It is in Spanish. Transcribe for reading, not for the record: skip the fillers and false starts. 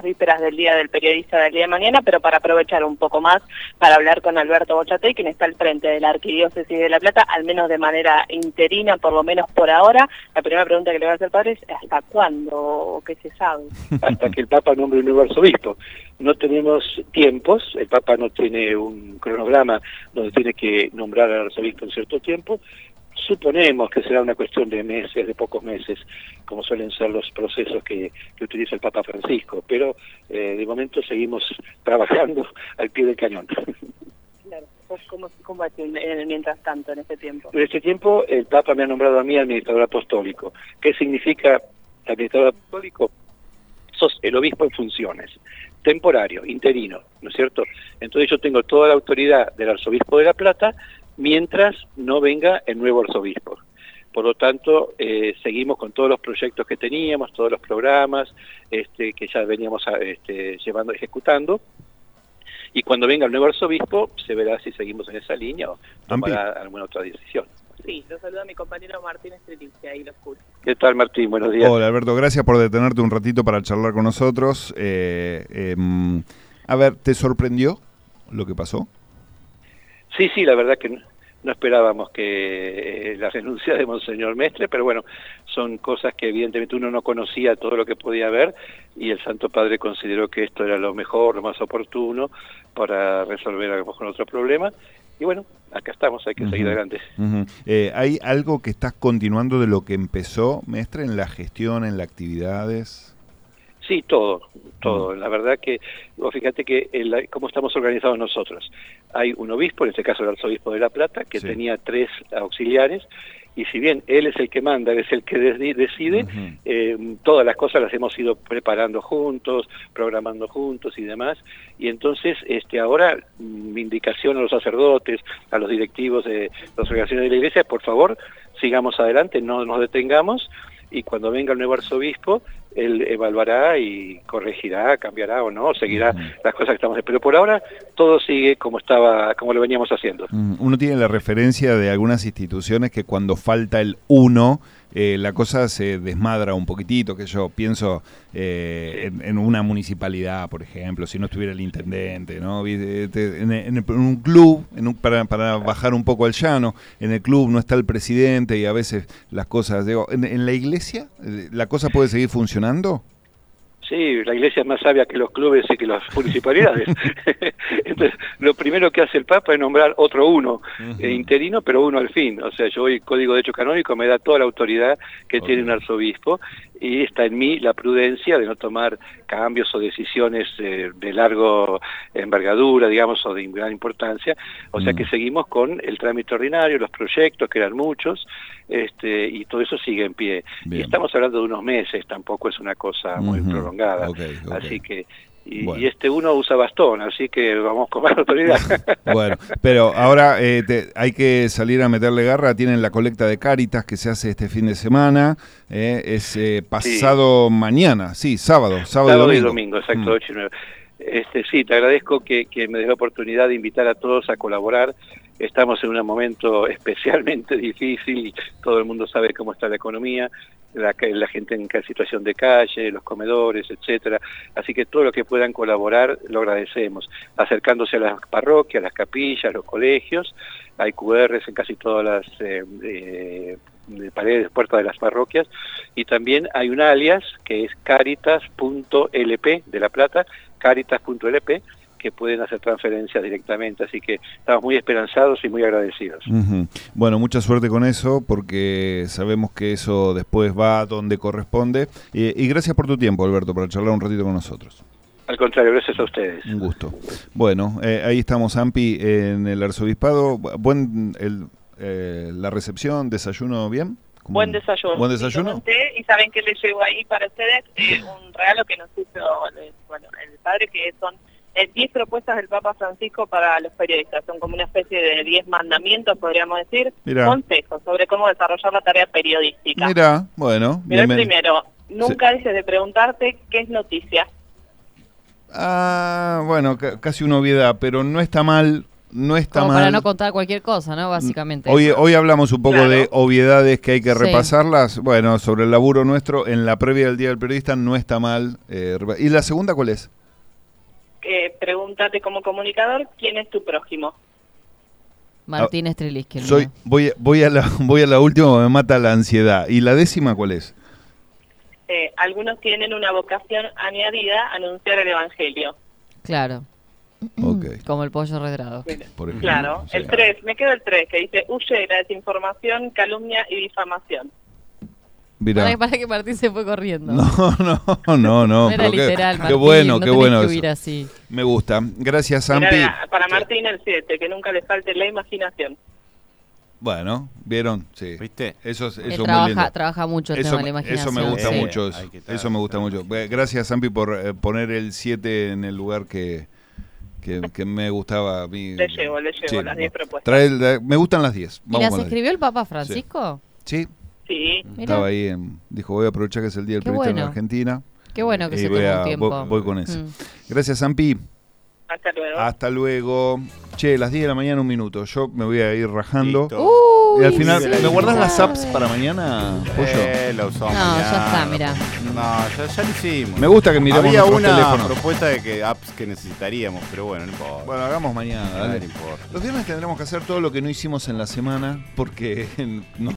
vísperas del Día del Periodista del día de mañana, pero para aprovechar un poco más para hablar con Alberto Bochatey, quien está al frente de la Arquidiócesis de La Plata, al menos de manera interina, por lo menos por ahora. La primera pregunta que le voy a hacer, padre, es ¿hasta cuándo o qué se sabe? Hasta que el Papa nombre un nuevo arzobispo. No tenemos tiempos, el Papa no tiene un cronograma donde tiene que nombrar al arzobispo en cierto tiempo. Suponemos que será una cuestión de meses, de pocos meses, como suelen ser los procesos que utiliza el Papa Francisco, pero de momento seguimos trabajando al pie del cañón. Claro. ¿Cómo va mientras tanto, en este tiempo? En este tiempo el Papa me ha nombrado a mí administrador apostólico. ¿Qué significa administrador apostólico? Sos el obispo en funciones, temporario, interino, ¿no es cierto? Entonces yo tengo toda la autoridad del arzobispo de La Plata, mientras no venga el nuevo arzobispo. Por lo tanto, seguimos con todos los proyectos que teníamos, todos los programas que ya veníamos ejecutando, y cuando venga el nuevo arzobispo se verá si seguimos en esa línea o tomará alguna otra decisión. Sí, lo saluda mi compañero Martín Estrelici, ahí lo escucho. ¿Qué tal, Martín? Buenos días. Hola, Alberto, gracias por detenerte un ratito para charlar con nosotros. A ver, ¿te sorprendió lo que pasó? Sí, la verdad que no esperábamos que la renuncia de Monseñor Mestre, pero bueno, son cosas que evidentemente uno no conocía todo lo que podía ver, y el Santo Padre consideró que esto era lo mejor, lo más oportuno para resolver a lo mejor otro problema, y bueno, acá estamos, hay que seguir adelante. ¿Hay algo que estás continuando de lo que empezó, Mestre, en la gestión, en las actividades? Sí, todo. La verdad que, fíjate que cómo estamos organizados nosotros. Hay un obispo, en este caso el arzobispo de La Plata, que tenía 3 auxiliares, y si bien él es el que manda, él es el que decide, todas las cosas las hemos ido preparando juntos, programando juntos y demás, y entonces ahora mi indicación a los sacerdotes, a los directivos de las organizaciones de la Iglesia, por favor, sigamos adelante, no nos detengamos, y cuando venga el nuevo arzobispo, él evaluará y corregirá, cambiará o no, seguirá las cosas que estamos haciendo. Pero por ahora todo sigue como lo veníamos haciendo. Uno tiene la referencia de algunas instituciones que cuando falta el uno, la cosa se desmadra un poquitito, que yo pienso en una municipalidad, por ejemplo, si no estuviera el intendente, ¿no? En un club, para bajar un poco al llano, en el club no está el presidente y a veces las cosas, digo, en la iglesia, ¿la cosa puede seguir funcionando? Sí, la iglesia es más sabia que los clubes y que las municipalidades. Entonces, lo primero que hace el Papa es nombrar otro uno, interino, pero uno al fin. O sea, yo hoy, Código de Derecho Canónico me da toda la autoridad que tiene un arzobispo, y está en mí la prudencia de no tomar cambios o decisiones de largo envergadura, digamos, o de gran importancia. O sea que seguimos con el trámite ordinario, los proyectos, que eran muchos, y todo eso sigue en pie. Bien. Y estamos hablando de unos meses, tampoco es una cosa muy prolongada. Así que y este uno usa bastón, así que vamos con más autoridad. Bueno, pero ahora hay que salir a meterle garra. Tienen la colecta de Cáritas que se hace este fin de semana, es pasado mañana, sábado y domingo. Exacto, 8 y 9. Sí, te agradezco que me des la oportunidad de invitar a todos a colaborar. Estamos en un momento especialmente difícil, todo el mundo sabe cómo está la economía, la gente en situación de calle, los comedores, etcétera. Así que todo lo que puedan colaborar lo agradecemos, acercándose a las parroquias, las capillas, los colegios. Hay QRs en casi todas las paredes, puertas de las parroquias, y también hay un alias que es caritas.lp de La Plata, caritas.lp, que pueden hacer transferencias directamente, así que estamos muy esperanzados y muy agradecidos. Bueno, mucha suerte con eso, porque sabemos que eso después va donde corresponde, y gracias por tu tiempo, Alberto, para charlar un ratito con nosotros. Al contrario, gracias a ustedes. Un gusto. Bueno, ahí estamos, Ampi, en el arzobispado. La recepción, desayuno, ¿bien? Buen desayuno. ¿Buen desayuno? Y saben que les llevo ahí para ustedes un regalo que nos hizo el padre, que son 10 propuestas del Papa Francisco para los periodistas. Son como una especie de 10 mandamientos, podríamos decir. Mirá. Consejos sobre cómo desarrollar la tarea periodística. Mirá, bueno. Pero el primero, nunca dejes de preguntarte qué es noticia. Bueno, casi una obviedad, pero no está mal no está Como mal. para no contar cualquier cosa, ¿no? Básicamente. Hoy hablamos un poco de obviedades que hay que Sí. repasarlas. Bueno, sobre el laburo nuestro, en la previa del Día del Periodista no está mal. ¿Y la segunda cuál es? Pregúntate como comunicador, ¿quién es tu prójimo? Martínez Triliski. Voy a la última, me mata la ansiedad. ¿Y la 10ª cuál es? Algunos tienen una vocación añadida, anunciar el evangelio. Claro. Okay. Como el pollo redrado. Por ejemplo, Claro. sí. El 3, me quedo el 3, que dice, huye de la desinformación, calumnia y difamación. Mirá. Para que Martín se fue corriendo. No. Era pero literal, qué Martín, bueno, no qué tenés bueno que eso. huir así. Me gusta. Gracias, Zampi. Mirá, para Martín el 7, que nunca le falte la imaginación. Bueno, ¿vieron? Sí. ¿Viste? Eso es muy Trabaja mucho el lindo. tema de la imaginación. Eso me gusta sí. mucho. Hay que Eso me gusta mucho. Gracias, Zampi, por poner el 7 en el lugar que me gustaba a mí. Le llevo Sí, las 10 propuestas. me gustan las 10. ¿Y Vamos las con las escribió el Papa Francisco? 10. Sí, Sí. Mirá. estaba ahí. Dijo, voy a aprovechar que es el Día del Qué Periodista en bueno. Argentina. Qué bueno que Y se voy tomó un tiempo. voy con eso. Mm. Gracias, Zampi. Hasta luego. Hasta luego. Che, las 10 de la mañana, un minuto. Yo me voy a ir rajando. Listo. Uy, Y al final, sí, ¿me guardás las sabe. apps para mañana, Pollo? Lo usamos No, mañana. ya está, mirá. No, ya lo hicimos. Me gusta que miremos Había nuestros una teléfonos. propuesta de que apps que necesitaríamos, pero bueno, no importa. Bueno, hagamos mañana, no dale. importa. Los viernes tendremos que hacer todo lo que no hicimos en la semana porque no